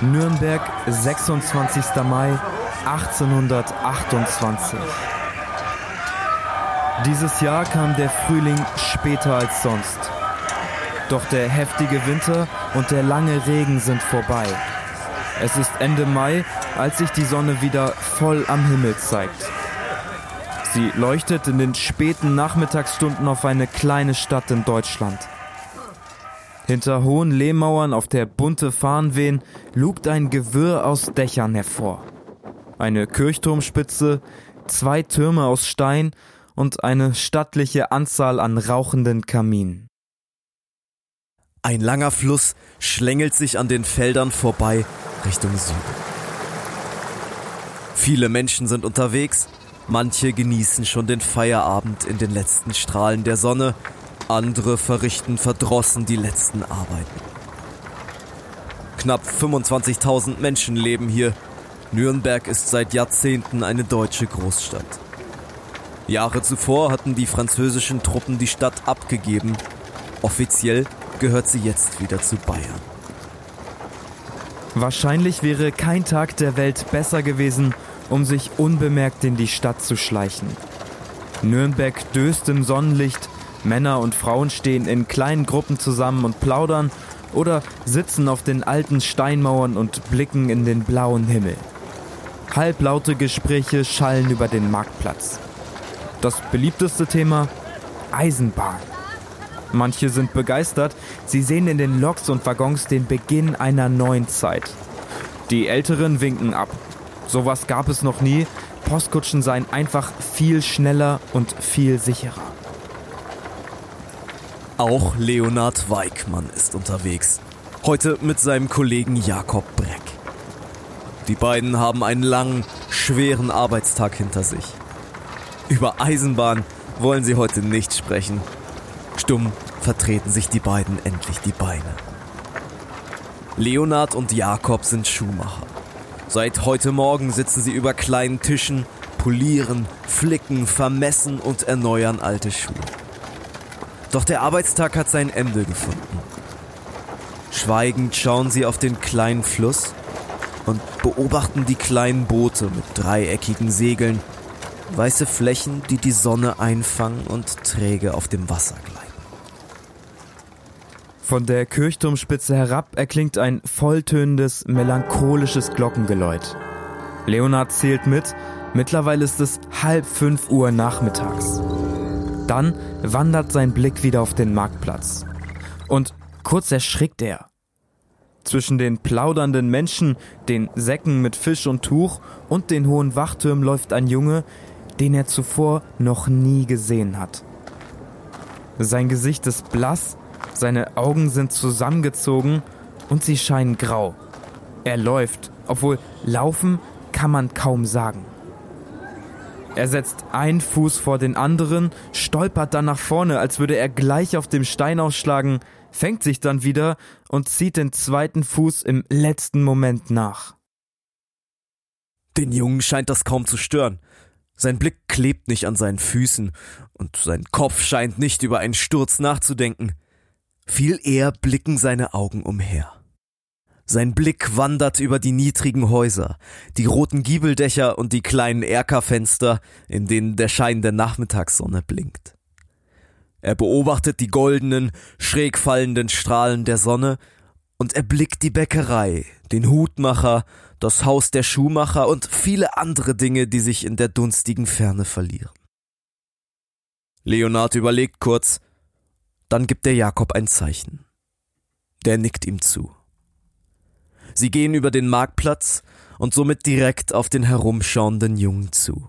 Nürnberg, 26. Mai 1828. Dieses Jahr kam der Frühling später als sonst. Doch der heftige Winter und der lange Regen sind vorbei. Es ist Ende Mai, als sich die Sonne wieder voll am Himmel zeigt. Sie leuchtet in den späten Nachmittagsstunden auf eine kleine Stadt in Deutschland. Hinter hohen Lehmmauern, auf der bunte Fahnen wehen, lugt ein Gewirr aus Dächern hervor. Eine Kirchturmspitze, 2 Türme aus Stein und eine stattliche Anzahl an rauchenden Kaminen. Ein langer Fluss schlängelt sich an den Feldern vorbei Richtung Süden. Viele Menschen sind unterwegs, manche genießen schon den Feierabend in den letzten Strahlen der Sonne, andere verrichten verdrossen die letzten Arbeiten. Knapp 25.000 Menschen leben hier. Nürnberg ist seit Jahrzehnten eine deutsche Großstadt. Jahre zuvor hatten die französischen Truppen die Stadt abgegeben. Offiziell gehört sie jetzt wieder zu Bayern. Wahrscheinlich wäre kein Tag der Welt besser gewesen, um sich unbemerkt in die Stadt zu schleichen. Nürnberg döst im Sonnenlicht, Männer und Frauen stehen in kleinen Gruppen zusammen und plaudern oder sitzen auf den alten Steinmauern und blicken in den blauen Himmel. Halblaute Gespräche schallen über den Marktplatz. Das beliebteste Thema: Eisenbahn. Manche sind begeistert, sie sehen in den Loks und Waggons den Beginn einer neuen Zeit. Die Älteren winken ab. Sowas gab es noch nie, Postkutschen seien einfach viel schneller und viel sicherer. Auch Leonhard Weikmann ist unterwegs. Heute mit seinem Kollegen Jakob Breck. Die beiden haben einen langen, schweren Arbeitstag hinter sich. Über Eisenbahn wollen sie heute nicht sprechen. Stumm vertreten sich die beiden endlich die Beine. Leonhard und Jakob sind Schuhmacher. Seit heute Morgen sitzen sie über kleinen Tischen, polieren, flicken, vermessen und erneuern alte Schuhe. Doch der Arbeitstag hat sein Ende gefunden. Schweigend schauen sie auf den kleinen Fluss und beobachten die kleinen Boote mit dreieckigen Segeln, weiße Flächen, die die Sonne einfangen und träge auf dem Wasser gleiten. Von der Kirchturmspitze herab erklingt ein volltönendes, melancholisches Glockengeläut. Leonhard zählt mit, mittlerweile ist es 4:30 Uhr nachmittags. Dann wandert sein Blick wieder auf den Marktplatz. Und kurz erschrickt er. Zwischen den plaudernden Menschen, den Säcken mit Fisch und Tuch und den hohen Wachtürmen läuft ein Junge, den er zuvor noch nie gesehen hat. Sein Gesicht ist blass, seine Augen sind zusammengezogen und sie scheinen grau. Er läuft, obwohl laufen kann man kaum sagen. Er setzt einen Fuß vor den anderen, stolpert dann nach vorne, als würde er gleich auf dem Stein ausschlagen, fängt sich dann wieder und zieht den zweiten Fuß im letzten Moment nach. Den Jungen scheint das kaum zu stören. Sein Blick klebt nicht an seinen Füßen und sein Kopf scheint nicht über einen Sturz nachzudenken. Viel eher blicken seine Augen umher. Sein Blick wandert über die niedrigen Häuser, die roten Giebeldächer und die kleinen Erkerfenster, in denen der Schein der Nachmittagssonne blinkt. Er beobachtet die goldenen, schräg fallenden Strahlen der Sonne und erblickt die Bäckerei, den Hutmacher, das Haus der Schuhmacher und viele andere Dinge, die sich in der dunstigen Ferne verlieren. Leonhard überlegt kurz, dann gibt der Jakob ein Zeichen. Der nickt ihm zu. Sie gehen über den Marktplatz und somit direkt auf den herumschauenden Jungen zu.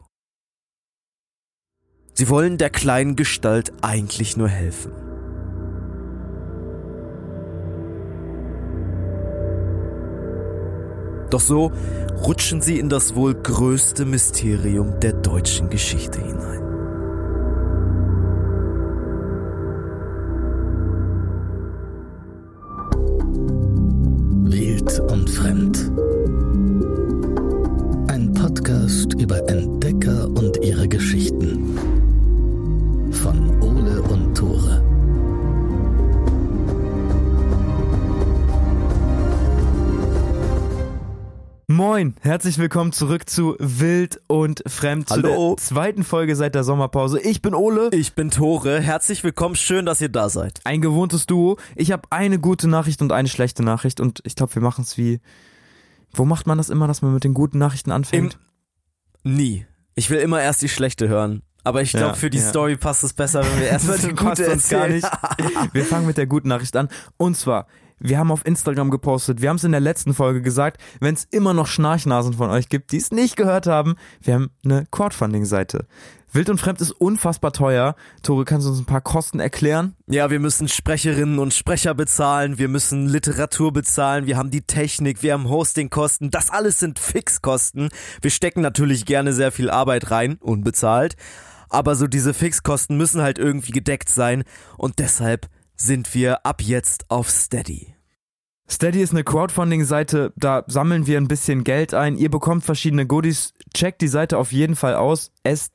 Sie wollen der kleinen Gestalt eigentlich nur helfen. Doch so rutschen sie in das wohl größte Mysterium der deutschen Geschichte hinein. Wild und fremd. Ein Podcast über Entdecker und ihre Geschichten. Von Ole und Tore. Moin, herzlich willkommen zurück zu Wild und Fremd, zu der zweiten Folge seit der Sommerpause. Ich bin Ole. Ich bin Tore. Herzlich willkommen, schön, dass ihr da seid. Ein gewohntes Duo. Ich habe eine gute Nachricht und eine schlechte Nachricht und ich glaube, wir machen es wie... Wo macht man das immer, dass man mit den guten Nachrichten anfängt? Nie. Ich will immer erst die schlechte hören. Aber ich glaube, für die Story passt es besser, wenn wir erstmal die gute erzählen. Wir fangen mit der guten Nachricht an. Und zwar, wir haben auf Instagram gepostet, wir haben es in der letzten Folge gesagt, wenn es immer noch Schnarchnasen von euch gibt, die es nicht gehört haben, wir haben eine Crowdfunding-Seite. Wild und Fremd ist unfassbar teuer. Tore, kannst du uns ein paar Kosten erklären? Ja, wir müssen Sprecherinnen und Sprecher bezahlen, wir müssen Literatur bezahlen, wir haben die Technik, wir haben Hostingkosten, das alles sind Fixkosten. Wir stecken natürlich gerne sehr viel Arbeit rein, unbezahlt, aber so diese Fixkosten müssen halt irgendwie gedeckt sein und deshalb sind wir ab jetzt auf Steady. Steady ist eine Crowdfunding-Seite, da sammeln wir ein bisschen Geld ein. Ihr bekommt verschiedene Goodies. Checkt die Seite auf jeden Fall aus.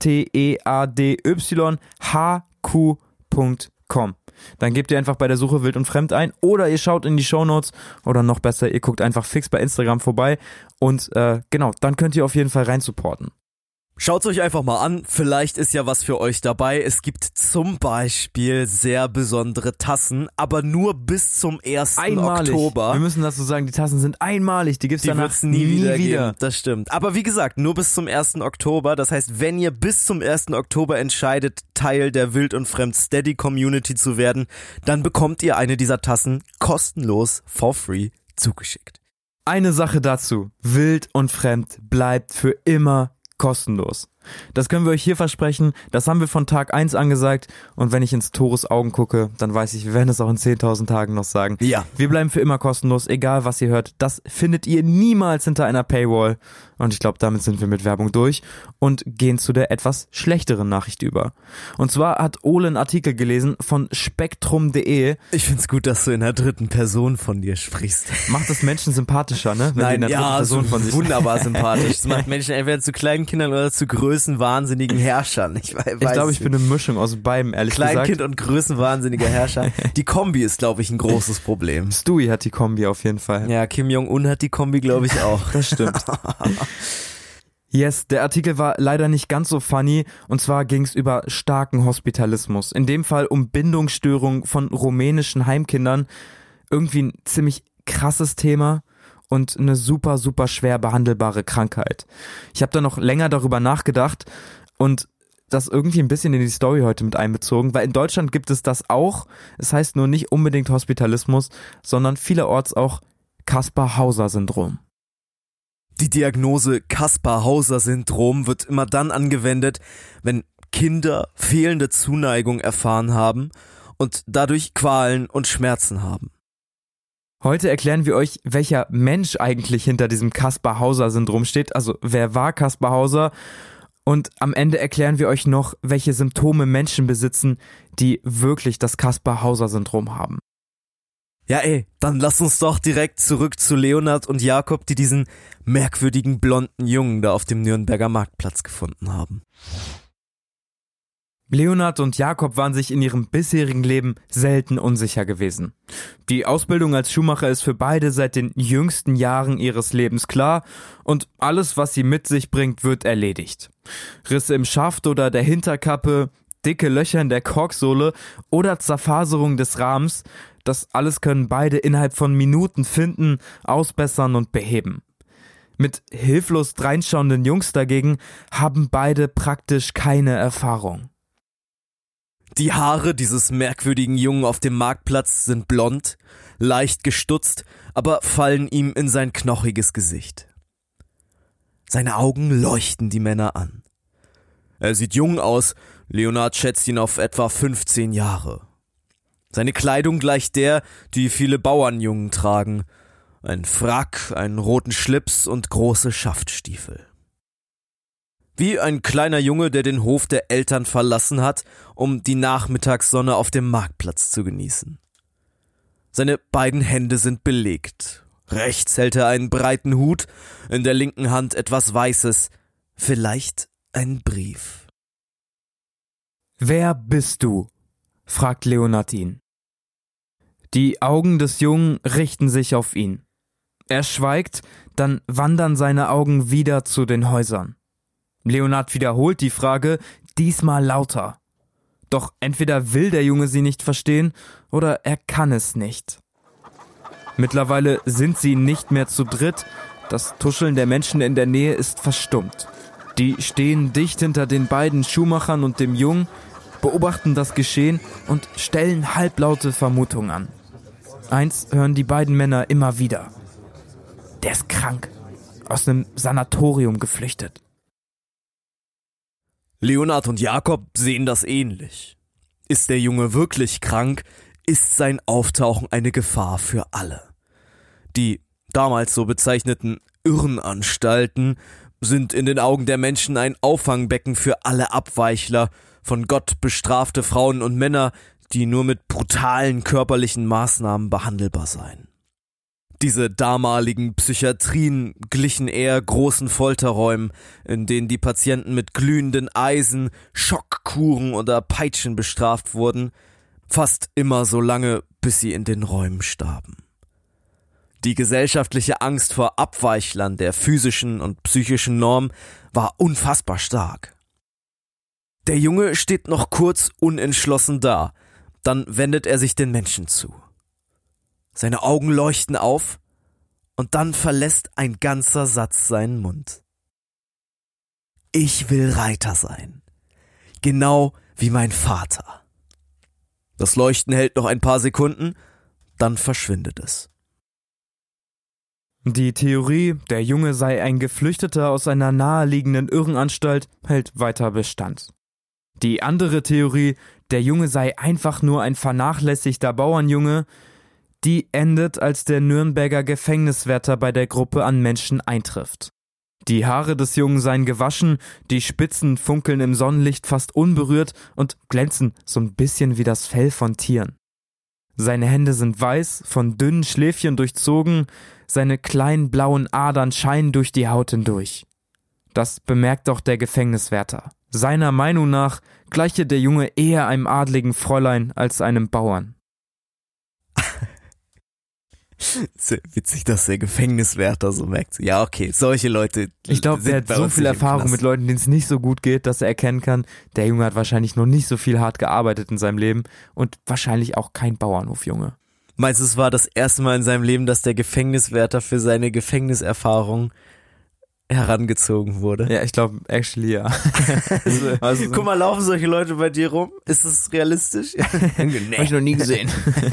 steadyhq.com. Dann gebt ihr einfach bei der Suche Wild und Fremd ein oder ihr schaut in die Shownotes oder noch besser, ihr guckt einfach fix bei Instagram vorbei und genau, dann könnt ihr auf jeden Fall rein supporten. Schaut's euch einfach mal an, vielleicht ist ja was für euch dabei. Es gibt zum Beispiel sehr besondere Tassen, aber nur bis zum 1. Oktober. Wir müssen dazu sagen, die Tassen sind einmalig, die gibt's danach wird's nie wieder geben. Das stimmt. Aber wie gesagt, nur bis zum 1. Oktober. Das heißt, wenn ihr bis zum 1. Oktober entscheidet, Teil der Wild und Fremd Steady Community zu werden, dann bekommt ihr eine dieser Tassen kostenlos for free zugeschickt. Eine Sache dazu, Wild und Fremd bleibt für immer kostenlos. Das können wir euch hier versprechen, das haben wir von Tag 1 angesagt und wenn ich ins Tores Augen gucke, dann weiß ich, wir werden es auch in 10.000 Tagen noch sagen. Ja. Wir bleiben für immer kostenlos, egal was ihr hört, das findet ihr niemals hinter einer Paywall und ich glaube, damit sind wir mit Werbung durch und gehen zu der etwas schlechteren Nachricht über. Und zwar hat Ole einen Artikel gelesen von spektrum.de. Ich find's gut, dass du in der dritten Person von dir sprichst. Macht das Menschen sympathischer, ne? Wenn Nein, die in der dritten Person von sich wunderbar sympathisch. Das macht Menschen entweder zu kleinen Kindern oder zu größenwahnsinnigen Herrschern. Ich glaube, ich bin eine Mischung aus beidem, ehrlich gesagt. Kleinkind und größenwahnsinniger Herrscher. Die Kombi ist, glaube ich, ein großes Problem. Stewie hat die Kombi auf jeden Fall. Ja, Kim Jong-un hat die Kombi, glaube ich, auch. Das stimmt. Yes, der Artikel war leider nicht ganz so funny und zwar ging es über starken Hospitalismus. In dem Fall um Bindungsstörungen von rumänischen Heimkindern. Irgendwie ein ziemlich krasses Thema und eine super, super schwer behandelbare Krankheit. Ich habe da noch länger darüber nachgedacht und das irgendwie ein bisschen in die Story heute mit einbezogen, weil in Deutschland gibt es das auch. Es heißt nur nicht unbedingt Hospitalismus, sondern vielerorts auch Kaspar-Hauser-Syndrom. Die Diagnose Kaspar-Hauser-Syndrom wird immer dann angewendet, wenn Kinder fehlende Zuneigung erfahren haben und dadurch Qualen und Schmerzen haben. Heute erklären wir euch, welcher Mensch eigentlich hinter diesem Kaspar-Hauser-Syndrom steht, also wer war Kaspar Hauser, und am Ende erklären wir euch noch, welche Symptome Menschen besitzen, die wirklich das Kaspar-Hauser-Syndrom haben. Ja dann lass uns doch direkt zurück zu Leonard und Jakob, die diesen merkwürdigen blonden Jungen da auf dem Nürnberger Marktplatz gefunden haben. Leonard und Jakob waren sich in ihrem bisherigen Leben selten unsicher gewesen. Die Ausbildung als Schuhmacher ist für beide seit den jüngsten Jahren ihres Lebens klar und alles, was sie mit sich bringt, wird erledigt. Risse im Schaft oder der Hinterkappe, dicke Löcher in der Korksohle oder Zerfaserung des Rahmens, das alles können beide innerhalb von Minuten finden, ausbessern und beheben. Mit hilflos dreinschauenden Jungs dagegen haben beide praktisch keine Erfahrung. Die Haare dieses merkwürdigen Jungen auf dem Marktplatz sind blond, leicht gestutzt, aber fallen ihm in sein knochiges Gesicht. Seine Augen leuchten die Männer an. Er sieht jung aus, Leonard schätzt ihn auf etwa 15 Jahre. Seine Kleidung gleicht der, die viele Bauernjungen tragen. Ein Frack, einen roten Schlips und große Schaftstiefel. Wie ein kleiner Junge, der den Hof der Eltern verlassen hat, um die Nachmittagssonne auf dem Marktplatz zu genießen. Seine beiden Hände sind belegt. Rechts hält er einen breiten Hut, in der linken Hand etwas Weißes, vielleicht ein Brief. »Wer bist du?« fragt Leonard ihn. Die Augen des Jungen richten sich auf ihn. Er schweigt, dann wandern seine Augen wieder zu den Häusern. Leonard wiederholt die Frage, diesmal lauter. Doch entweder will der Junge sie nicht verstehen oder er kann es nicht. Mittlerweile sind sie nicht mehr zu dritt. Das Tuscheln der Menschen in der Nähe ist verstummt. Die stehen dicht hinter den beiden Schuhmachern und dem Jungen, beobachten das Geschehen und stellen halblaute Vermutungen an. Eins hören die beiden Männer immer wieder. Der ist krank, aus einem Sanatorium geflüchtet. Leonard und Jakob sehen das ähnlich. Ist der Junge wirklich krank, ist sein Auftauchen eine Gefahr für alle. Die damals so bezeichneten Irrenanstalten sind in den Augen der Menschen ein Auffangbecken für alle Abweichler, von Gott bestrafte Frauen und Männer, die nur mit brutalen körperlichen Maßnahmen behandelbar seien. Diese damaligen Psychiatrien glichen eher großen Folterräumen, in denen die Patienten mit glühenden Eisen, Schockkuren oder Peitschen bestraft wurden, fast immer so lange, bis sie in den Räumen starben. Die gesellschaftliche Angst vor Abweichlern der physischen und psychischen Norm war unfassbar stark. Der Junge steht noch kurz unentschlossen da, dann wendet er sich den Menschen zu. Seine Augen leuchten auf und dann verlässt ein ganzer Satz seinen Mund. Ich will Reiter sein, genau wie mein Vater. Das Leuchten hält noch ein paar Sekunden, dann verschwindet es. Die Theorie, der Junge sei ein Geflüchteter aus einer naheliegenden Irrenanstalt, hält weiter Bestand. Die andere Theorie, der Junge sei einfach nur ein vernachlässigter Bauernjunge, die endet, als der Nürnberger Gefängniswärter bei der Gruppe an Menschen eintrifft. Die Haare des Jungen seien gewaschen, die Spitzen funkeln im Sonnenlicht fast unberührt und glänzen so ein bisschen wie das Fell von Tieren. Seine Hände sind weiß, von dünnen Schläfchen durchzogen, seine kleinen blauen Adern scheinen durch die Haut hindurch. Das bemerkt auch der Gefängniswärter. Seiner Meinung nach gleiche der Junge eher einem adligen Fräulein als einem Bauern. Sehr witzig, dass der Gefängniswärter so merkt. Ja, okay, solche Leute. Ich glaube, der hat so viel Erfahrung mit Leuten, denen es nicht so gut geht, dass er erkennen kann, der Junge hat wahrscheinlich noch nicht so viel hart gearbeitet in seinem Leben und wahrscheinlich auch kein Bauernhofjunge. Meinst du, es war das erste Mal in seinem Leben, dass der Gefängniswärter für seine Gefängniserfahrung herangezogen wurde? Ja, ich glaube, actually, ja. Also, guck mal, laufen solche Leute bei dir rum? Ist das realistisch? Nee. Hab ich noch nie gesehen.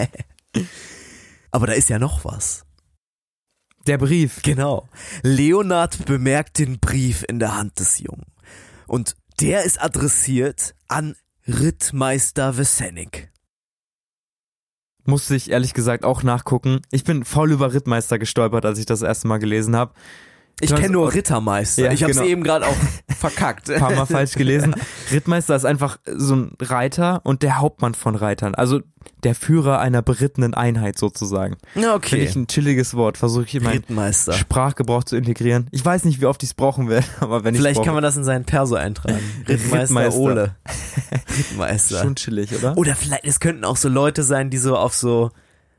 Aber da ist ja noch was. Der Brief. Genau. Leonard bemerkt den Brief in der Hand des Jungen. Und der ist adressiert an Rittmeister Wessenig. Musste ich ehrlich gesagt auch nachgucken. Ich bin faul über Rittmeister gestolpert, als ich das erste Mal gelesen habe. Ich kenne nur Rittermeister. Ja, ich habe es genau. eben gerade auch verkackt. Ein paar Mal falsch gelesen. Rittmeister ist einfach so ein Reiter und der Hauptmann von Reitern. Also der Führer einer berittenen Einheit sozusagen. Ja, okay. Finde ich ein chilliges Wort. Versuche ich in meinen Rittmeister. Sprachgebrauch zu integrieren. Ich weiß nicht, wie oft ich es brauchen werde, aber wenn ich Vielleicht kann man das in seinen Perso eintragen. Rittmeister Ole. Rittmeister. Schon chillig, oder? Oder vielleicht, es könnten auch so Leute sein, die so auf so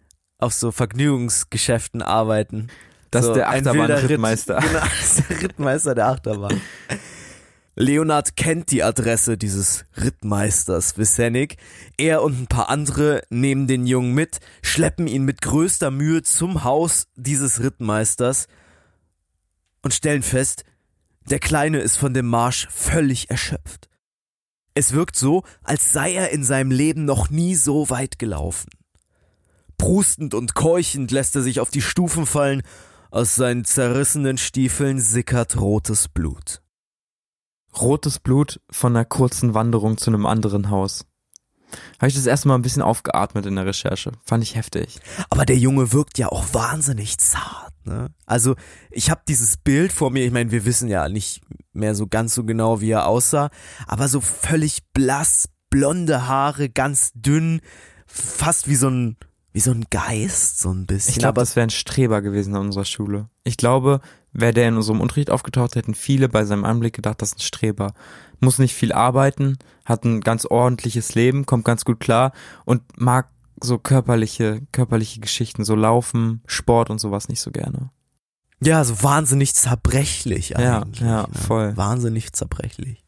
Vergnügungsgeschäften arbeiten. Das so ist der Achterbahn-Rittmeister. Genau, das ist der Rittmeister der Achterbahn. Leonard kennt die Adresse dieses Rittmeisters Wessenig. Er und ein paar andere nehmen den Jungen mit, schleppen ihn mit größter Mühe zum Haus dieses Rittmeisters und stellen fest, der Kleine ist von dem Marsch völlig erschöpft. Es wirkt so, als sei er in seinem Leben noch nie so weit gelaufen. Prustend und keuchend lässt er sich auf die Stufen fallen. Aus seinen zerrissenen Stiefeln sickert rotes Blut. Rotes Blut von einer kurzen Wanderung zu einem anderen Haus. Habe ich das erste Mal ein bisschen aufgeatmet in der Recherche. Fand ich heftig. Aber der Junge wirkt ja auch wahnsinnig zart, ne? Also ich habe dieses Bild vor mir, ich meine, wir wissen ja nicht mehr so ganz so genau, wie er aussah, aber so völlig blass, blonde Haare, ganz dünn, fast wie so ein Geist, so ein bisschen. Ich glaube, das wäre ein Streber gewesen in unserer Schule. Ich glaube, wäre der in unserem Unterricht aufgetaucht, hätten viele bei seinem Anblick gedacht, das ist ein Streber. Muss nicht viel arbeiten, hat ein ganz ordentliches Leben, kommt ganz gut klar und mag so körperliche Geschichten, so Laufen, Sport und sowas nicht so gerne. Ja, so wahnsinnig zerbrechlich eigentlich. Ja, voll. Wahnsinnig zerbrechlich.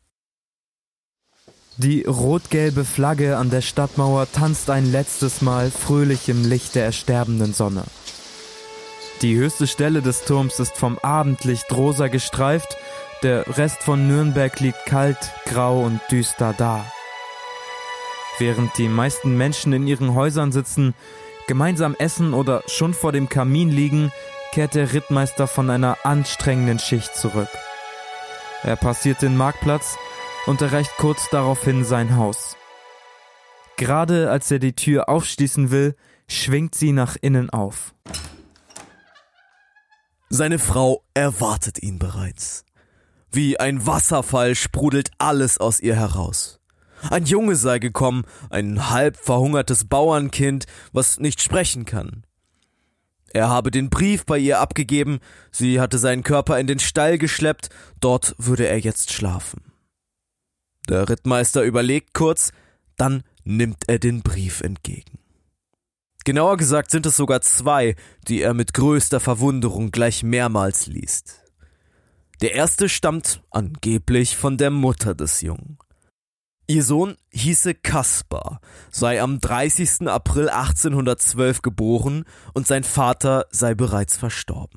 Die rot-gelbe Flagge an der Stadtmauer tanzt ein letztes Mal fröhlich im Licht der ersterbenden Sonne. Die höchste Stelle des Turms ist vom Abendlicht rosa gestreift, der Rest von Nürnberg liegt kalt, grau und düster da. Während die meisten Menschen in ihren Häusern sitzen, gemeinsam essen oder schon vor dem Kamin liegen, kehrt der Rittmeister von einer anstrengenden Schicht zurück. Er passiert den Marktplatz und erreicht kurz daraufhin sein Haus. Gerade als er die Tür aufschließen will, schwingt sie nach innen auf. Seine Frau erwartet ihn bereits. Wie ein Wasserfall sprudelt alles aus ihr heraus. Ein Junge sei gekommen, ein halb verhungertes Bauernkind, was nicht sprechen kann. Er habe den Brief bei ihr abgegeben, sie hatte seinen Körper in den Stall geschleppt, dort würde er jetzt schlafen. Der Rittmeister überlegt kurz, dann nimmt er den Brief entgegen. Genauer gesagt sind es sogar 2, die er mit größter Verwunderung gleich mehrmals liest. Der erste stammt angeblich von der Mutter des Jungen. Ihr Sohn hieße Kaspar, sei am 30. April 1812 geboren und sein Vater sei bereits verstorben.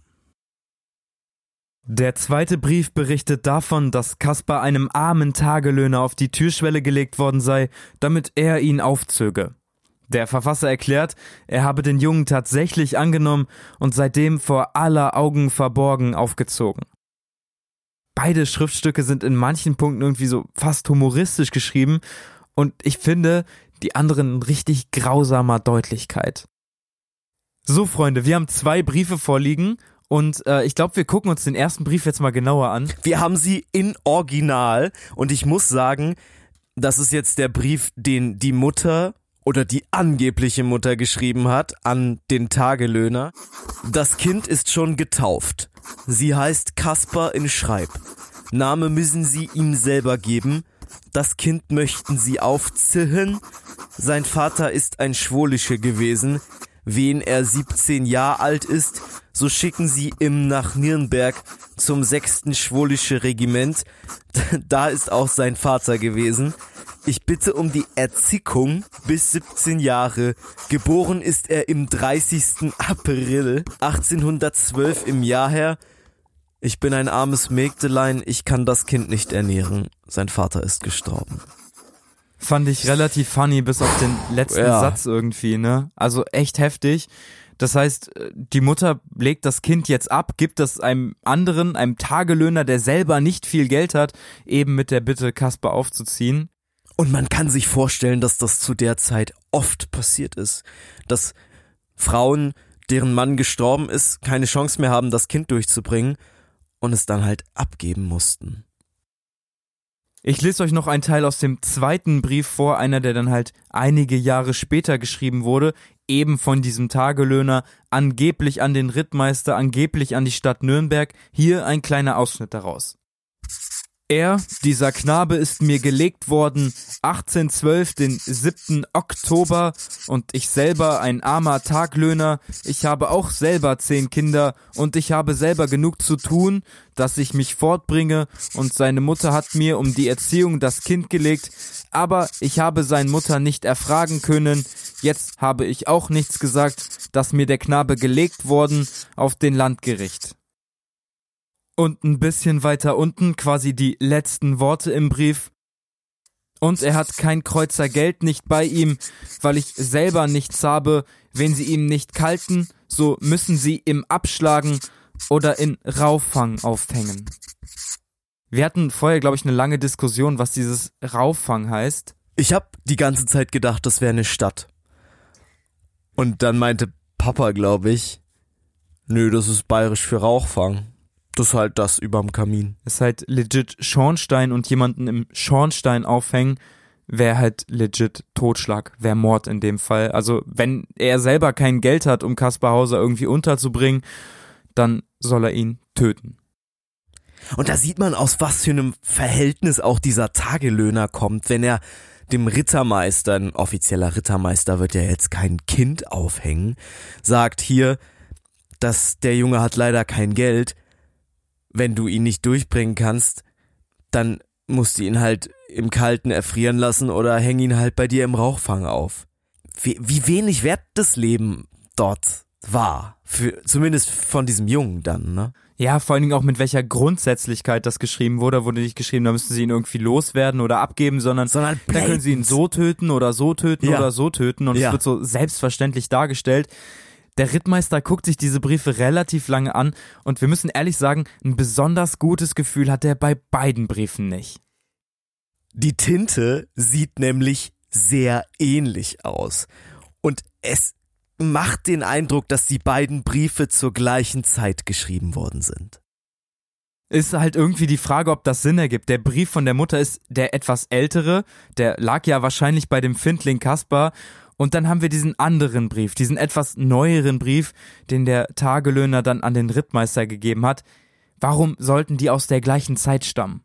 Der zweite Brief berichtet davon, dass Kaspar einem armen Tagelöhner auf die Türschwelle gelegt worden sei, damit er ihn aufzöge. Der Verfasser erklärt, er habe den Jungen tatsächlich angenommen und seitdem vor aller Augen verborgen aufgezogen. Beide Schriftstücke sind in manchen Punkten irgendwie so fast humoristisch geschrieben und ich finde die anderen in richtig grausamer Deutlichkeit. So Freunde, wir haben 2 Briefe vorliegen und ich glaube, wir gucken uns den ersten Brief jetzt mal genauer an. Wir haben sie in Original und ich muss sagen, das ist jetzt der Brief, den die Mutter oder die angebliche Mutter geschrieben hat an den Tagelöhner. Das Kind ist schon getauft. Sie heißt Kaspar in Schreib. Name müssen Sie ihm selber geben. Das Kind möchten Sie aufziehen. Sein Vater ist ein Schwolische gewesen. Wen er 17 Jahre alt ist, so schicken Sie ihm nach Nürnberg zum 6. Schwolische Regiment. Da ist auch sein Vater gewesen. Ich bitte um die Erziehung bis 17 Jahre. Geboren ist er im 30. April 1812 im Jahr her. Ich bin ein armes Mägdelein, ich kann das Kind nicht ernähren. Sein Vater ist gestorben. Fand ich relativ funny, bis auf den letzten Satz irgendwie, ne? Also echt heftig. Das heißt, die Mutter legt das Kind jetzt ab, gibt es einem anderen, einem Tagelöhner, der selber nicht viel Geld hat, eben mit der Bitte, Kaspar aufzuziehen. Und man kann sich vorstellen, dass das zu der Zeit oft passiert ist. Dass Frauen, deren Mann gestorben ist, keine Chance mehr haben, das Kind durchzubringen und es dann halt abgeben mussten. Ich lese euch noch einen Teil aus dem zweiten Brief vor, einer, der dann halt einige Jahre später geschrieben wurde, eben von diesem Tagelöhner, angeblich an den Rittmeister, angeblich an die Stadt Nürnberg. Hier ein kleiner Ausschnitt daraus. Dieser Knabe ist mir gelegt worden, 1812, den 7. Oktober, und ich selber ein armer Taglöhner, ich habe auch selber 10 Kinder und ich habe selber genug zu tun, dass ich mich fortbringe, und seine Mutter hat mir um die Erziehung das Kind gelegt, aber ich habe seine Mutter nicht erfragen können, jetzt habe ich auch nichts gesagt, dass mir der Knabe gelegt worden auf den Landgericht. Und ein bisschen weiter unten quasi die letzten Worte im Brief. Und er hat kein Kreuzer Geld nicht bei ihm, weil ich selber nichts habe. Wenn sie ihm nicht kalten, so müssen sie ihm abschlagen oder in Rauffang aufhängen. Wir hatten vorher, glaube ich, eine lange Diskussion, was dieses Rauffang heißt. Ich habe die ganze Zeit gedacht, das wäre eine Stadt. Und dann meinte Papa, glaube ich, nö, das ist bayerisch für Rauchfang. Das ist halt das überm Kamin. Das ist halt legit Schornstein, und jemanden im Schornstein aufhängen wäre halt legit Totschlag, wäre Mord in dem Fall. Also wenn er selber kein Geld hat, um Kaspar Hauser irgendwie unterzubringen, dann soll er ihn töten. Und da sieht man, aus was für einem Verhältnis auch dieser Tagelöhner kommt, wenn er dem Rittermeister, ein offizieller Rittermeister wird ja jetzt kein Kind aufhängen, sagt hier, der Junge hat leider kein Geld. Wenn du ihn nicht durchbringen kannst, dann musst du ihn halt im Kalten erfrieren lassen oder häng ihn halt bei dir im Rauchfang auf. Wie wenig wert das Leben dort war, zumindest von diesem Jungen dann, ne? Ja, vor allen Dingen auch mit welcher Grundsätzlichkeit das geschrieben wurde. Wurde nicht geschrieben, da müssten sie ihn irgendwie loswerden oder abgeben, sondern dann können sie ihn so töten oder so töten oder so töten und es wird so selbstverständlich dargestellt. Der Rittmeister guckt sich diese Briefe relativ lange an und wir müssen ehrlich sagen, ein besonders gutes Gefühl hat er bei beiden Briefen nicht. Die Tinte sieht nämlich sehr ähnlich aus und es macht den Eindruck, dass die beiden Briefe zur gleichen Zeit geschrieben worden sind. Ist halt irgendwie die Frage, ob das Sinn ergibt. Der Brief von der Mutter ist der etwas ältere, der lag ja wahrscheinlich bei dem Findling Kaspar. Und dann haben wir diesen anderen Brief, diesen etwas neueren Brief, den der Tagelöhner dann an den Rittmeister gegeben hat. Warum sollten die aus der gleichen Zeit stammen?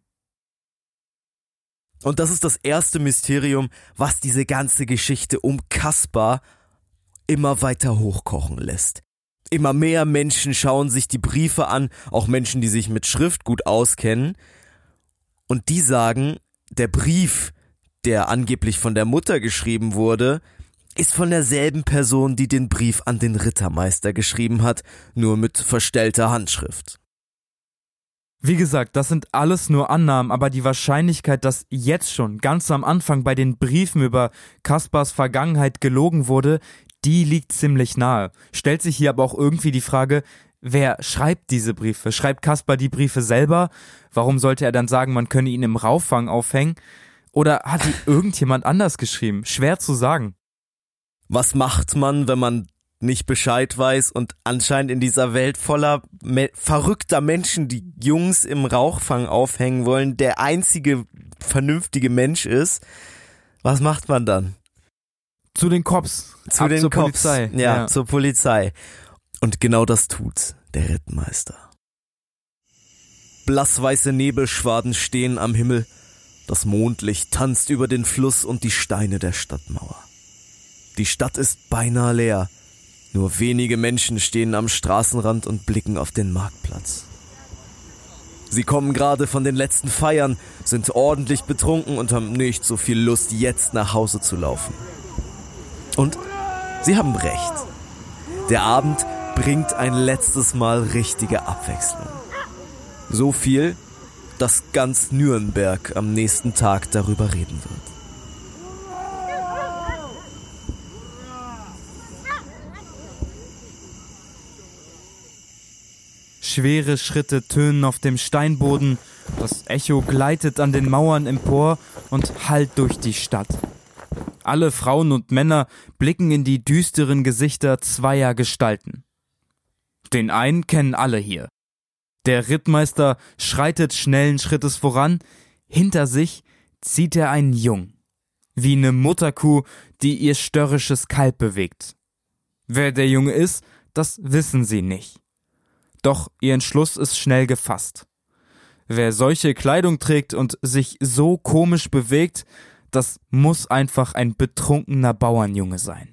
Und das ist das erste Mysterium, was diese ganze Geschichte um Kaspar immer weiter hochkochen lässt. Immer mehr Menschen schauen sich die Briefe an, auch Menschen, die sich mit Schrift gut auskennen. Und die sagen, der Brief, der angeblich von der Mutter geschrieben wurde, ist von derselben Person, die den Brief an den Rittermeister geschrieben hat, nur mit verstellter Handschrift. Wie gesagt, das sind alles nur Annahmen, aber die Wahrscheinlichkeit, dass jetzt schon ganz am Anfang bei den Briefen über Kaspars Vergangenheit gelogen wurde, die liegt ziemlich nahe. Stellt sich hier aber auch irgendwie die Frage, wer schreibt diese Briefe? Schreibt Kaspar die Briefe selber? Warum sollte er dann sagen, man könne ihn im Rauchfang aufhängen? Oder hat die irgendjemand anders geschrieben? Schwer zu sagen. Was macht man, wenn man nicht Bescheid weiß und anscheinend in dieser Welt voller verrückter Menschen, die Jungs im Rauchfang aufhängen wollen, der einzige vernünftige Mensch ist? Was macht man dann? Zu den Cops. Zu den zur Cops. Polizei. Ja, zur Polizei. Und genau das tut der Rittmeister. Blassweiße Nebelschwaden stehen am Himmel. Das Mondlicht tanzt über den Fluss und die Steine der Stadtmauer. Die Stadt ist beinahe leer. Nur wenige Menschen stehen am Straßenrand und blicken auf den Marktplatz. Sie kommen gerade von den letzten Feiern, sind ordentlich betrunken und haben nicht so viel Lust, jetzt nach Hause zu laufen. Und sie haben recht. Der Abend bringt ein letztes Mal richtige Abwechslung. So viel, dass ganz Nürnberg am nächsten Tag darüber reden wird. Schwere Schritte tönen auf dem Steinboden, das Echo gleitet an den Mauern empor und hallt durch die Stadt. Alle Frauen und Männer blicken in die düsteren Gesichter zweier Gestalten. Den einen kennen alle hier. Der Rittmeister schreitet schnellen Schrittes voran, hinter sich zieht er einen Jungen, wie eine Mutterkuh, die ihr störrisches Kalb bewegt. Wer der Junge ist, das wissen sie nicht. Doch ihr Entschluss ist schnell gefasst. Wer solche Kleidung trägt und sich so komisch bewegt, das muss einfach ein betrunkener Bauernjunge sein.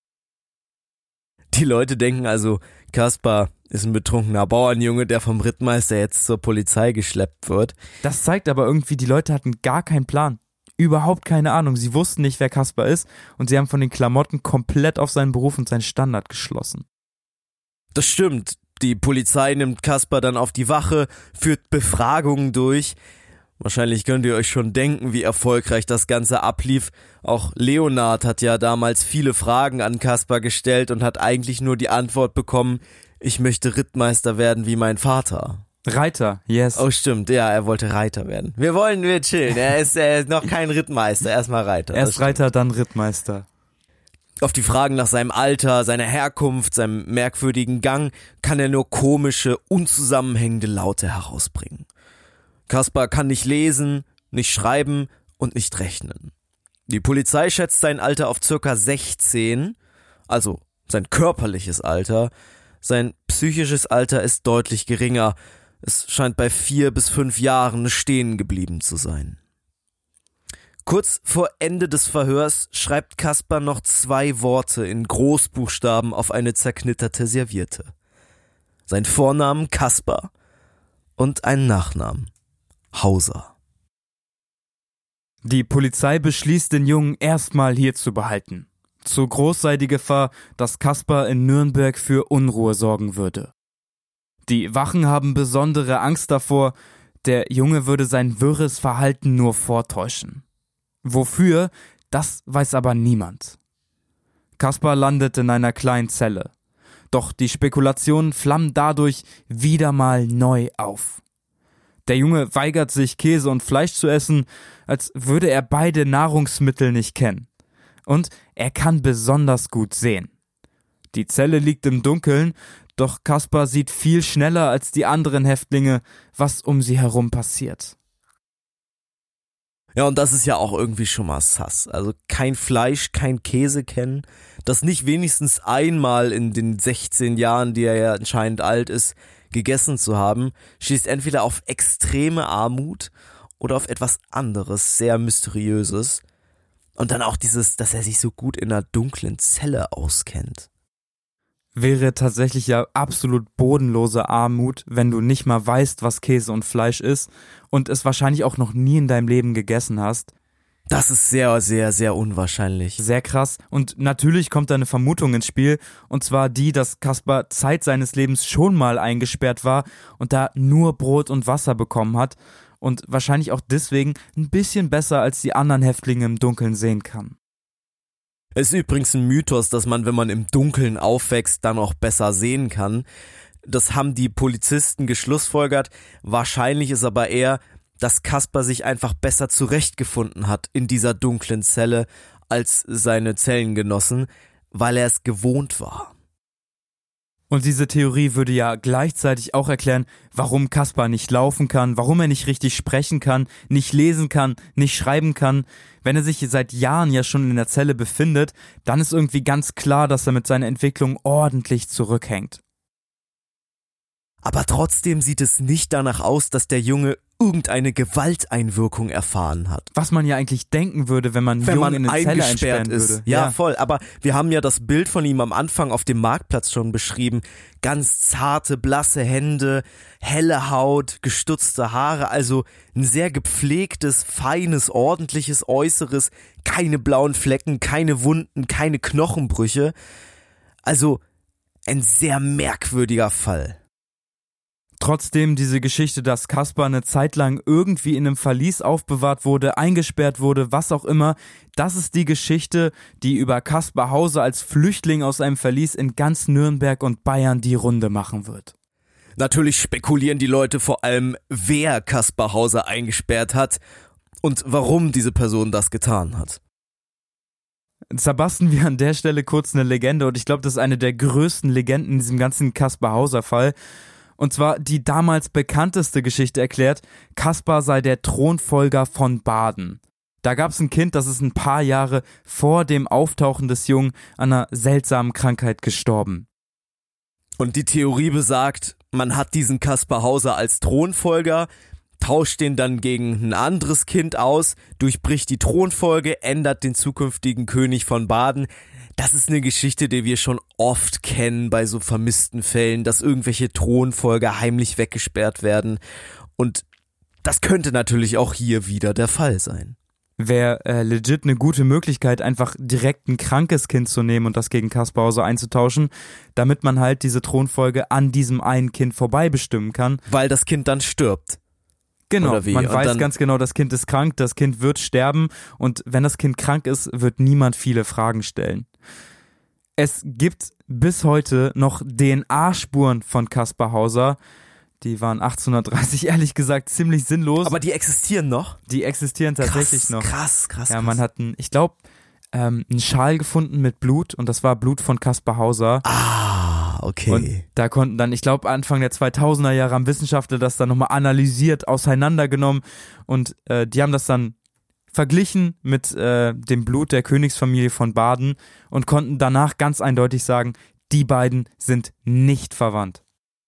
Die Leute denken also, Kaspar ist ein betrunkener Bauernjunge, der vom Rittmeister jetzt zur Polizei geschleppt wird. Das zeigt aber irgendwie, die Leute hatten gar keinen Plan. Überhaupt keine Ahnung. Sie wussten nicht, wer Kaspar ist und sie haben von den Klamotten komplett auf seinen Beruf und seinen Standard geschlossen. Das stimmt. Die Polizei nimmt Kaspar dann auf die Wache, führt Befragungen durch. Wahrscheinlich könnt ihr euch schon denken, wie erfolgreich das Ganze ablief. Auch Leonhard hat ja damals viele Fragen an Kaspar gestellt und hat eigentlich nur die Antwort bekommen, ich möchte Rittmeister werden wie mein Vater. Reiter, yes. Oh stimmt, ja, er wollte Reiter werden. Wir chillen, er ist noch kein Rittmeister, erstmal Reiter. Erst Reiter, dann Rittmeister. Auf die Fragen nach seinem Alter, seiner Herkunft, seinem merkwürdigen Gang kann er nur komische, unzusammenhängende Laute herausbringen. Kaspar kann nicht lesen, nicht schreiben und nicht rechnen. Die Polizei schätzt sein Alter auf ca. 16, also sein körperliches Alter. Sein psychisches Alter ist deutlich geringer. Es scheint bei 4 bis 5 Jahren stehen geblieben zu sein. Kurz vor Ende des Verhörs schreibt Kaspar noch 2 Worte in Großbuchstaben auf eine zerknitterte Serviette. Sein Vornamen Kaspar und einen Nachnamen Hauser. Die Polizei beschließt, den Jungen erstmal hier zu behalten. Zu groß sei die Gefahr, dass Kaspar in Nürnberg für Unruhe sorgen würde. Die Wachen haben besondere Angst davor, der Junge würde sein wirres Verhalten nur vortäuschen. Wofür, das weiß aber niemand. Kaspar landet in einer kleinen Zelle. Doch die Spekulationen flammen dadurch wieder mal neu auf. Der Junge weigert sich, Käse und Fleisch zu essen, als würde er beide Nahrungsmittel nicht kennen. Und er kann besonders gut sehen. Die Zelle liegt im Dunkeln, doch Kaspar sieht viel schneller als die anderen Häftlinge, was um sie herum passiert. Ja, und das ist ja auch irgendwie schon mal sass. Also kein Fleisch, kein Käse kennen, das nicht wenigstens einmal in den 16 Jahren, die er ja anscheinend alt ist, gegessen zu haben, schließt entweder auf extreme Armut oder auf etwas anderes, sehr Mysteriöses. Und dann auch dieses, dass er sich so gut in einer dunklen Zelle auskennt. Wäre tatsächlich ja absolut bodenlose Armut, wenn du nicht mal weißt, was Käse und Fleisch ist und es wahrscheinlich auch noch nie in deinem Leben gegessen hast. Das ist sehr, sehr, sehr unwahrscheinlich. Sehr krass. Und natürlich kommt da eine Vermutung ins Spiel, und zwar die, dass Kaspar Zeit seines Lebens schon mal eingesperrt war und da nur Brot und Wasser bekommen hat und wahrscheinlich auch deswegen ein bisschen besser als die anderen Häftlinge im Dunkeln sehen kann. Es ist übrigens ein Mythos, dass man, wenn man im Dunkeln aufwächst, dann auch besser sehen kann. Das haben die Polizisten geschlussfolgert. Wahrscheinlich ist aber eher, dass Kaspar sich einfach besser zurechtgefunden hat in dieser dunklen Zelle als seine Zellengenossen, weil er es gewohnt war. Und diese Theorie würde ja gleichzeitig auch erklären, warum Kaspar nicht laufen kann, warum er nicht richtig sprechen kann, nicht lesen kann, nicht schreiben kann. Wenn er sich seit Jahren ja schon in der Zelle befindet, dann ist irgendwie ganz klar, dass er mit seiner Entwicklung ordentlich zurückhängt. Aber trotzdem sieht es nicht danach aus, dass der Junge irgendeine Gewalteinwirkung erfahren hat. Was man ja eigentlich denken würde, wenn man Jungen in eine Zelle einsperren würde. Ja, voll. Aber wir haben ja das Bild von ihm am Anfang auf dem Marktplatz schon beschrieben. Ganz zarte, blasse Hände, helle Haut, gestutzte Haare. Also ein sehr gepflegtes, feines, ordentliches Äußeres. Keine blauen Flecken, keine Wunden, keine Knochenbrüche. Also ein sehr merkwürdiger Fall. Trotzdem diese Geschichte, dass Kaspar eine Zeit lang irgendwie in einem Verlies aufbewahrt wurde, eingesperrt wurde, was auch immer, das ist die Geschichte, die über Kaspar Hauser als Flüchtling aus einem Verlies in ganz Nürnberg und Bayern die Runde machen wird. Natürlich spekulieren die Leute vor allem, wer Kaspar Hauser eingesperrt hat und warum diese Person das getan hat. Zerbasten wir an der Stelle kurz eine Legende, und ich glaube, das ist eine der größten Legenden in diesem ganzen Kaspar Hauser Fall. Und zwar die damals bekannteste Geschichte erklärt, Kaspar sei der Thronfolger von Baden. Da gab es ein Kind, das ist ein paar Jahre vor dem Auftauchen des Jungen an einer seltsamen Krankheit gestorben. Und die Theorie besagt, man hat diesen Kaspar Hauser als Thronfolger, tauscht den dann gegen ein anderes Kind aus, durchbricht die Thronfolge, ändert den zukünftigen König von Baden. Das ist eine Geschichte, die wir schon oft kennen bei so vermissten Fällen, dass irgendwelche Thronfolger heimlich weggesperrt werden. Und das könnte natürlich auch hier wieder der Fall sein. Wäre legit eine gute Möglichkeit, einfach direkt ein krankes Kind zu nehmen und das gegen Kaspar Hauser einzutauschen, damit man halt diese Thronfolge an diesem einen Kind vorbei bestimmen kann. Weil das Kind dann stirbt. Genau, man weiß ganz genau, das Kind ist krank, das Kind wird sterben, und wenn das Kind krank ist, wird niemand viele Fragen stellen. Es gibt bis heute noch DNA-Spuren von Kaspar Hauser. Die waren 1830 ehrlich gesagt ziemlich sinnlos. Aber die existieren noch? Die existieren tatsächlich noch. Krass. Ja, man hat einen Schal gefunden mit Blut, und das war Blut von Kaspar Hauser. Ah, okay. Und da konnten dann, ich glaube Anfang der 2000er Jahre, haben Wissenschaftler das dann nochmal analysiert, auseinandergenommen, und die haben das dann verglichen mit dem Blut der Königsfamilie von Baden und konnten danach ganz eindeutig sagen, die beiden sind nicht verwandt.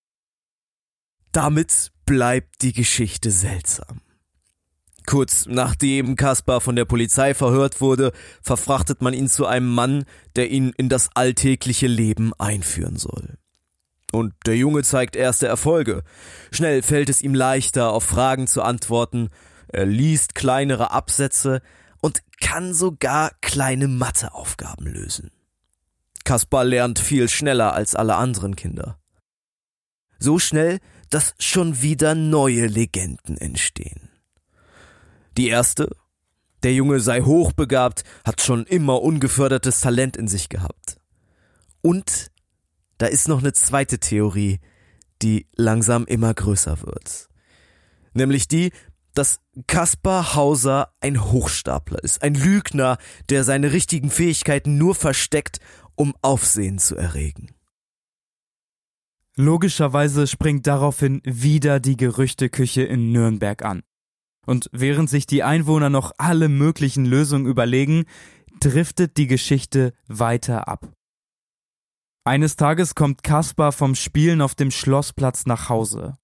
Damit bleibt die Geschichte seltsam. Kurz nachdem Kaspar von der Polizei verhört wurde, verfrachtet man ihn zu einem Mann, der ihn in das alltägliche Leben einführen soll. Und der Junge zeigt erste Erfolge. Schnell fällt es ihm leichter, auf Fragen zu antworten. Er liest kleinere Absätze und kann sogar kleine Matheaufgaben lösen. Kaspar lernt viel schneller als alle anderen Kinder. So schnell, dass schon wieder neue Legenden entstehen. Die erste: der Junge sei hochbegabt, hat schon immer ungefördertes Talent in sich gehabt. Und da ist noch eine zweite Theorie, die langsam immer größer wird. Nämlich die, dass Kaspar Hauser ein Hochstapler ist, ein Lügner, der seine richtigen Fähigkeiten nur versteckt, um Aufsehen zu erregen. Logischerweise springt daraufhin wieder die Gerüchteküche in Nürnberg an. Und während sich die Einwohner noch alle möglichen Lösungen überlegen, driftet die Geschichte weiter ab. Eines Tages kommt Kaspar vom Spielen auf dem Schlossplatz nach Hause.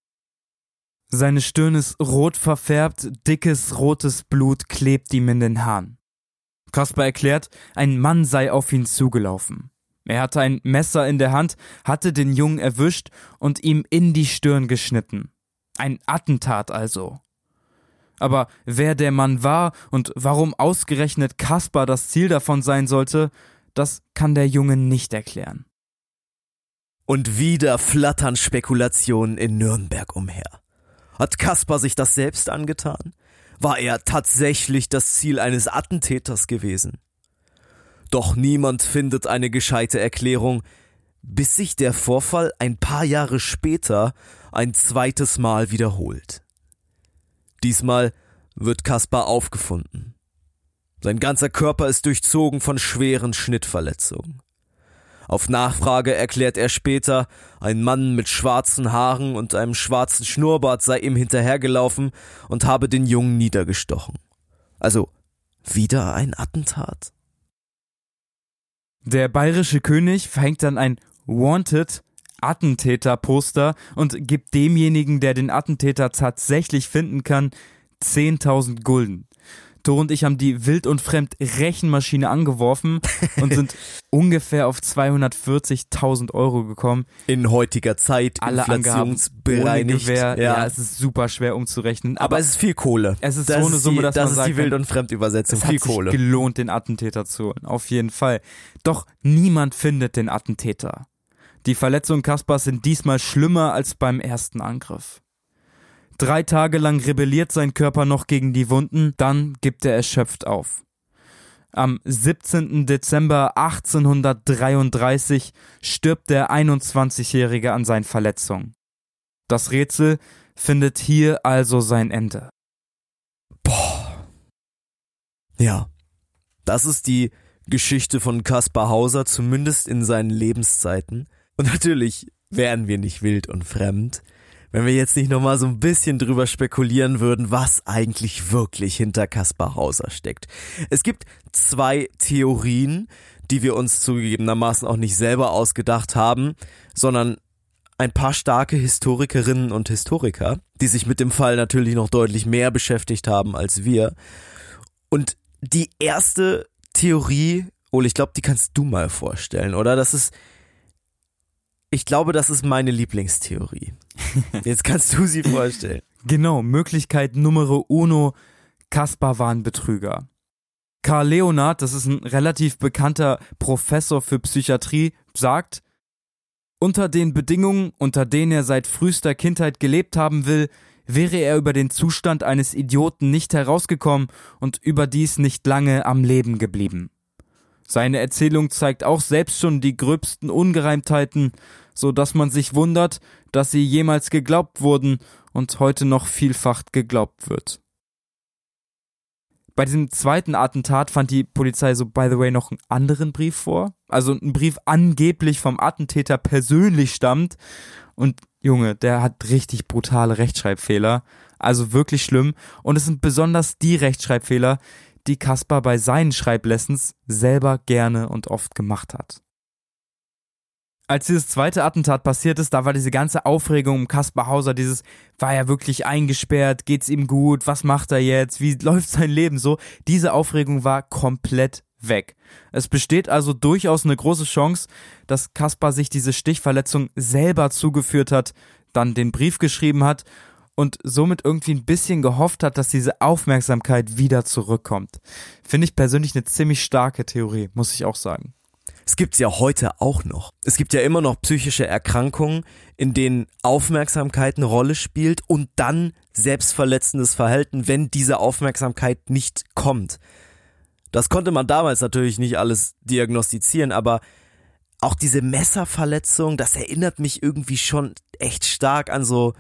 Seine Stirn ist rot verfärbt, dickes rotes Blut klebt ihm in den Haaren. Kaspar erklärt, ein Mann sei auf ihn zugelaufen. Er hatte ein Messer in der Hand, hatte den Jungen erwischt und ihm in die Stirn geschnitten. Ein Attentat also. Aber wer der Mann war und warum ausgerechnet Kaspar das Ziel davon sein sollte, das kann der Junge nicht erklären. Und wieder flattern Spekulationen in Nürnberg umher. Hat Kaspar sich das selbst angetan? War er tatsächlich das Ziel eines Attentäters gewesen? Doch niemand findet eine gescheite Erklärung, bis sich der Vorfall ein paar Jahre später ein zweites Mal wiederholt. Diesmal wird Kaspar aufgefunden. Sein ganzer Körper ist durchzogen von schweren Schnittverletzungen. Auf Nachfrage erklärt er später, ein Mann mit schwarzen Haaren und einem schwarzen Schnurrbart sei ihm hinterhergelaufen und habe den Jungen niedergestochen. Also wieder ein Attentat? Der bayerische König verhängt dann ein Wanted Attentäter-Poster und gibt demjenigen, der den Attentäter tatsächlich finden kann, 10.000 Gulden. Tore und ich haben die Wild und Fremd Rechenmaschine angeworfen und sind ungefähr auf 240.000 Euro gekommen. In heutiger Zeit, alle inflationsbereinigt. Ja, es ist super schwer umzurechnen. Aber es ist viel Kohle. Es ist das so eine Summe, dass man sagt, das ist die Wild- und Fremdübersetzung. Viel Kohle. Es hat sich gelohnt, den Attentäter zu holen. Auf jeden Fall. Doch niemand findet den Attentäter. Die Verletzungen Kaspars sind diesmal schlimmer als beim ersten Angriff. 3 Tage lang rebelliert sein Körper noch gegen die Wunden, dann gibt er erschöpft auf. Am 17. Dezember 1833 stirbt der 21-Jährige an seinen Verletzungen. Das Rätsel findet hier also sein Ende. Boah. Ja, das ist die Geschichte von Kaspar Hauser, zumindest in seinen Lebenszeiten. Und natürlich wären wir nicht wild und fremd, wenn wir jetzt nicht nochmal so ein bisschen drüber spekulieren würden, was eigentlich wirklich hinter Kaspar Hauser steckt. Es gibt 2 Theorien, die wir uns zugegebenermaßen auch nicht selber ausgedacht haben, sondern ein paar starke Historikerinnen und Historiker, die sich mit dem Fall natürlich noch deutlich mehr beschäftigt haben als wir. Und die erste Theorie, Ole, ich glaube, die kannst du mal vorstellen, oder? Ich glaube, das ist meine Lieblingstheorie. Jetzt kannst du sie vorstellen. Genau, Möglichkeit Numero uno, Kaspar war ein Betrüger. Karl Leonhard, das ist ein relativ bekannter Professor für Psychiatrie, sagt, unter den Bedingungen, unter denen er seit frühester Kindheit gelebt haben will, wäre er über den Zustand eines Idioten nicht herausgekommen und überdies nicht lange am Leben geblieben. Seine Erzählung zeigt auch selbst schon die gröbsten Ungereimtheiten, so dass man sich wundert, dass sie jemals geglaubt wurden und heute noch vielfach geglaubt wird. Bei diesem zweiten Attentat fand die Polizei so by the way noch einen anderen Brief vor, also ein Brief angeblich vom Attentäter persönlich stammt und Junge, der hat richtig brutale Rechtschreibfehler, also wirklich schlimm und es sind besonders die Rechtschreibfehler, die Kaspar bei seinen Schreiblessons selber gerne und oft gemacht hat. Als dieses zweite Attentat passiert ist, da war diese ganze Aufregung um Kaspar Hauser, war er wirklich eingesperrt, geht's ihm gut, was macht er jetzt, wie läuft sein Leben so, diese Aufregung war komplett weg. Es besteht also durchaus eine große Chance, dass Kaspar sich diese Stichverletzung selber zugeführt hat, dann den Brief geschrieben hat und somit irgendwie ein bisschen gehofft hat, dass diese Aufmerksamkeit wieder zurückkommt. Finde ich persönlich eine ziemlich starke Theorie, muss ich auch sagen. Es gibt's ja heute auch noch. Es gibt ja immer noch psychische Erkrankungen, in denen Aufmerksamkeit eine Rolle spielt und dann selbstverletzendes Verhalten, wenn diese Aufmerksamkeit nicht kommt. Das konnte man damals natürlich nicht alles diagnostizieren, aber auch diese Messerverletzung, das erinnert mich irgendwie schon echt stark an so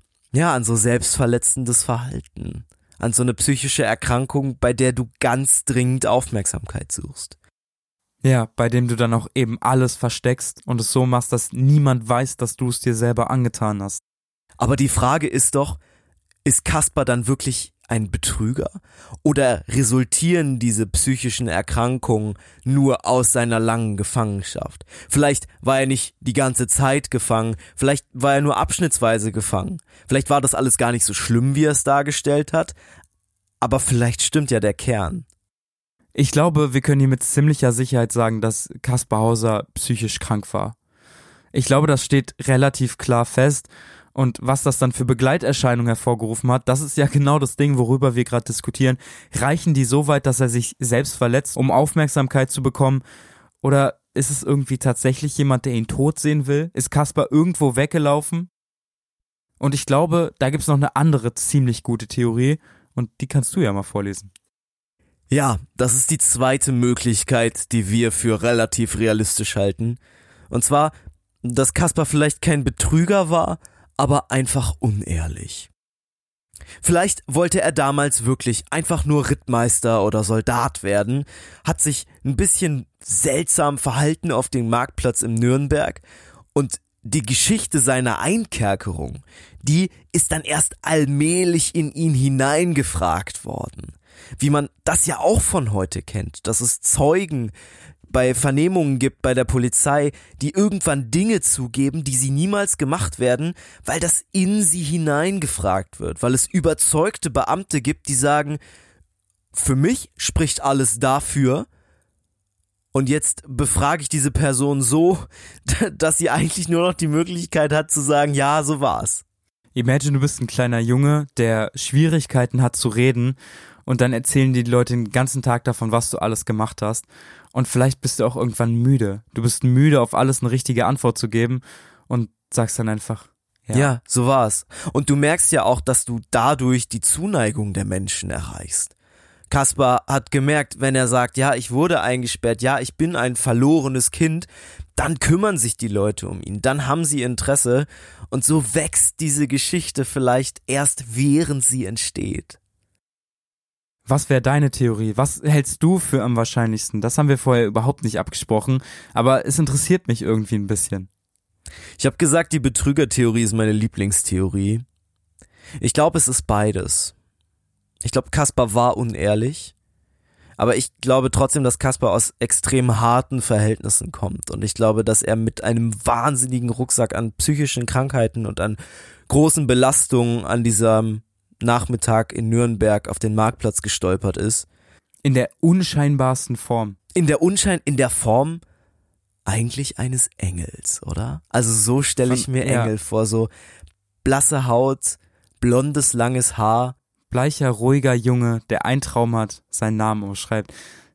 selbstverletzendes Verhalten. An so eine psychische Erkrankung, bei der du ganz dringend Aufmerksamkeit suchst. Ja, bei dem du dann auch eben alles versteckst und es so machst, dass niemand weiß, dass du es dir selber angetan hast. Aber die Frage ist doch, ist Kaspar dann wirklich ein Betrüger? Oder resultieren diese psychischen Erkrankungen nur aus seiner langen Gefangenschaft? Vielleicht war er nicht die ganze Zeit gefangen, vielleicht war er nur abschnittsweise gefangen. Vielleicht war das alles gar nicht so schlimm, wie er es dargestellt hat, aber vielleicht stimmt ja der Kern. Ich glaube, wir können hier mit ziemlicher Sicherheit sagen, dass Kaspar Hauser psychisch krank war. Ich glaube, das steht relativ klar fest. Und was das dann für Begleiterscheinungen hervorgerufen hat, das ist ja genau das Ding, worüber wir gerade diskutieren. Reichen die so weit, dass er sich selbst verletzt, um Aufmerksamkeit zu bekommen? Oder ist es irgendwie tatsächlich jemand, der ihn tot sehen will? Ist Kaspar irgendwo weggelaufen? Und ich glaube, da gibt's noch eine andere ziemlich gute Theorie und die kannst du ja mal vorlesen. Ja, das ist die zweite Möglichkeit, die wir für relativ realistisch halten. Und zwar, dass Kaspar vielleicht kein Betrüger war, aber einfach unehrlich. Vielleicht wollte er damals wirklich einfach nur Rittmeister oder Soldat werden, hat sich ein bisschen seltsam verhalten auf dem Marktplatz in Nürnberg und die Geschichte seiner Einkerkerung, die ist dann erst allmählich in ihn hineingefragt worden. Wie man das ja auch von heute kennt, dass es Zeugen bei Vernehmungen gibt bei der Polizei, die irgendwann Dinge zugeben, die sie niemals gemacht werden, weil das in sie hineingefragt wird, weil es überzeugte Beamte gibt, die sagen, für mich spricht alles dafür und jetzt befrage ich diese Person so, dass sie eigentlich nur noch die Möglichkeit hat zu sagen, ja, so war's. Imagine, du bist ein kleiner Junge, der Schwierigkeiten hat zu reden und dann erzählen die Leute den ganzen Tag davon, was du alles gemacht hast. Und vielleicht bist du auch irgendwann müde. Du bist müde, auf alles eine richtige Antwort zu geben und sagst dann einfach, ja, so war's. Und du merkst ja auch, dass du dadurch die Zuneigung der Menschen erreichst. Kaspar hat gemerkt, wenn er sagt, ja, ich wurde eingesperrt, ja, ich bin ein verlorenes Kind, dann kümmern sich die Leute um ihn, dann haben sie Interesse und so wächst diese Geschichte vielleicht erst, während sie entsteht. Was wäre deine Theorie? Was hältst du für am wahrscheinlichsten? Das haben wir vorher überhaupt nicht abgesprochen, aber es interessiert mich irgendwie ein bisschen. Ich habe gesagt, die Betrügertheorie ist meine Lieblingstheorie. Ich glaube, es ist beides. Ich glaube, Kaspar war unehrlich, aber ich glaube trotzdem, dass Kaspar aus extrem harten Verhältnissen kommt und ich glaube, dass er mit einem wahnsinnigen Rucksack an psychischen Krankheiten und an großen Belastungen an diesem Nachmittag in Nürnberg auf den Marktplatz gestolpert ist. In der unscheinbarsten Form. In der Form eigentlich eines Engels, oder? Also so stelle ich mir Engel vor, so blasse Haut, blondes, langes Haar. Bleicher, ruhiger Junge, der einen Traum hat, seinen Namen umschreibt.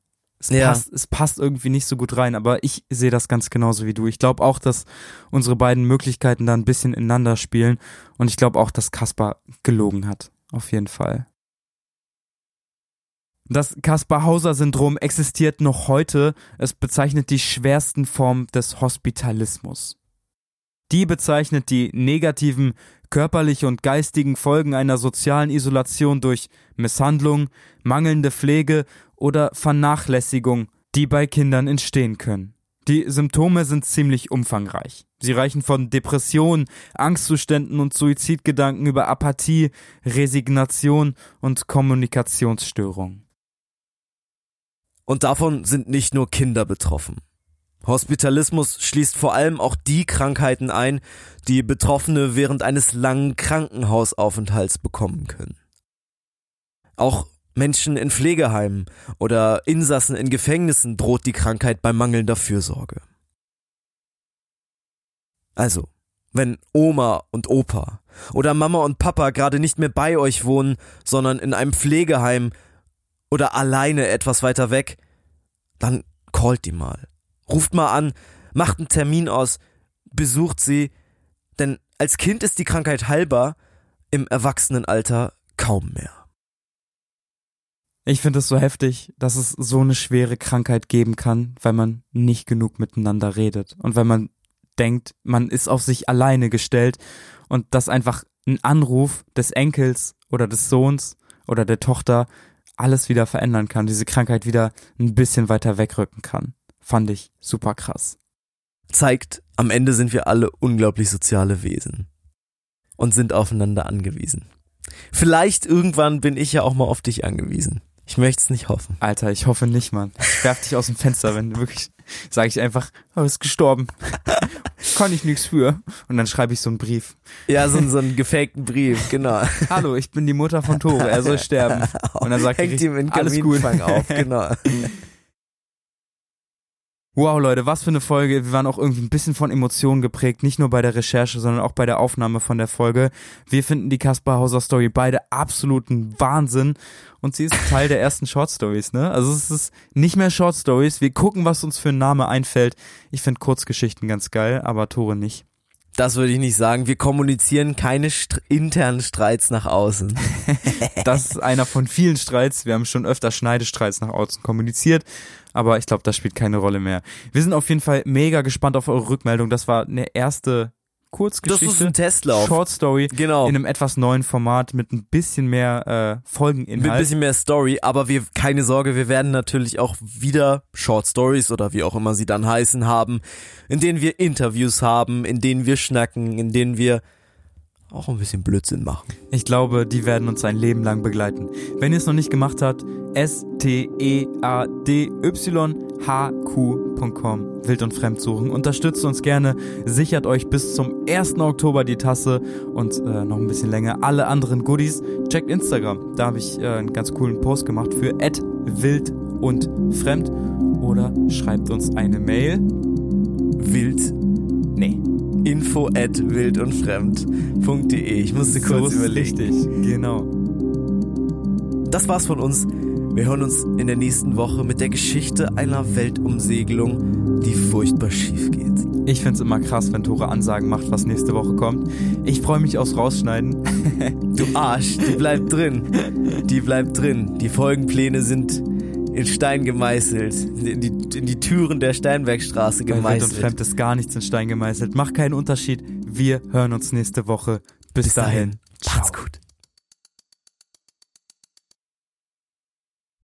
Es passt irgendwie nicht so gut rein, aber ich sehe das ganz genauso wie du. Ich glaube auch, dass unsere beiden Möglichkeiten da ein bisschen ineinander spielen und ich glaube auch, dass Kaspar gelogen hat. Auf jeden Fall. Das Kaspar-Hauser-Syndrom existiert noch heute. Es bezeichnet die schwersten Formen des Hospitalismus. Die bezeichnet die negativen körperliche und geistigen Folgen einer sozialen Isolation durch Misshandlung, mangelnde Pflege oder Vernachlässigung, die bei Kindern entstehen können. Die Symptome sind ziemlich umfangreich. Sie reichen von Depressionen, Angstzuständen und Suizidgedanken über Apathie, Resignation und Kommunikationsstörungen. Und davon sind nicht nur Kinder betroffen. Hospitalismus schließt vor allem auch die Krankheiten ein, die Betroffene während eines langen Krankenhausaufenthalts bekommen können. Auch Menschen in Pflegeheimen oder Insassen in Gefängnissen droht die Krankheit bei mangelnder Fürsorge. Also, wenn Oma und Opa oder Mama und Papa gerade nicht mehr bei euch wohnen, sondern in einem Pflegeheim oder alleine etwas weiter weg, dann callt die mal. Ruft mal an, macht einen Termin aus, besucht sie, denn als Kind ist die Krankheit heilbar, im Erwachsenenalter kaum mehr. Ich finde es so heftig, dass es so eine schwere Krankheit geben kann, weil man nicht genug miteinander redet und weil man denkt, man ist auf sich alleine gestellt und dass einfach ein Anruf des Enkels oder des Sohns oder der Tochter alles wieder verändern kann, diese Krankheit wieder ein bisschen weiter wegrücken kann. Fand ich super krass. Zeigt, am Ende sind wir alle unglaublich soziale Wesen und sind aufeinander angewiesen. Vielleicht irgendwann bin ich ja auch mal auf dich angewiesen. Ich möchte es nicht hoffen. Alter, ich hoffe nicht, Mann. Ich werf dich aus dem Fenster, wenn du wirklich, sage ich einfach, oh, ist gestorben. Kann ich nichts für. Und dann schreibe ich so einen Brief. Ja, so einen gefakten Brief, genau. Hallo, ich bin die Mutter von Tore, er soll sterben. Und dann sagt hängt ihm in alles gut. auf, genau. Wow, Leute, was für eine Folge. Wir waren auch irgendwie ein bisschen von Emotionen geprägt, nicht nur bei der Recherche, sondern auch bei der Aufnahme von der Folge. Wir finden die Kaspar Hauser Story beide absoluten Wahnsinn und sie ist Teil der ersten Short Stories, ne? Also es ist nicht mehr Short Stories, wir gucken, was uns für ein Name einfällt. Ich finde Kurzgeschichten ganz geil, aber Tore nicht. Das würde ich nicht sagen. Wir kommunizieren keine internen Streits nach außen. Das ist einer von vielen Streits. Wir haben schon öfter Schneidestreits nach außen kommuniziert, aber ich glaube, das spielt keine Rolle mehr. Wir sind auf jeden Fall mega gespannt auf eure Rückmeldung. Das war eine erste Kurzgeschichte. Das ist ein Testlauf. Short Story. Genau. In einem etwas neuen Format mit ein bisschen mehr Folgeninhalt. Mit ein bisschen mehr Story, aber keine Sorge, wir werden natürlich auch wieder Short Stories oder wie auch immer sie dann heißen haben, in denen wir Interviews haben, in denen wir schnacken, in denen wir auch ein bisschen Blödsinn machen. Ich glaube, die werden uns ein Leben lang begleiten. Wenn ihr es noch nicht gemacht habt, steadyhq.com, Wild und Fremd suchen. Unterstützt uns gerne, sichert euch bis zum 1. Oktober die Tasse und noch ein bisschen länger alle anderen Goodies. Checkt Instagram, da habe ich einen ganz coolen Post gemacht für @wild und fremd oder schreibt uns eine Mail. info@wildundfremd.de. Ich musste kurz überlegen. Richtig, genau. Das war's von uns. Wir hören uns in der nächsten Woche mit der Geschichte einer Weltumsegelung, die furchtbar schief geht. Ich find's immer krass, wenn Tore Ansagen macht, was nächste Woche kommt. Ich freue mich aufs Rausschneiden. Du Arsch, die bleibt drin. Die bleibt drin. Die Folgenpläne sind in Stein gemeißelt, in die Türen der Steinbergstraße gemeißelt. Bei Wild und Fremd ist gar nichts in Stein gemeißelt. Macht keinen Unterschied. Wir hören uns nächste Woche. Bis dahin. Macht's gut.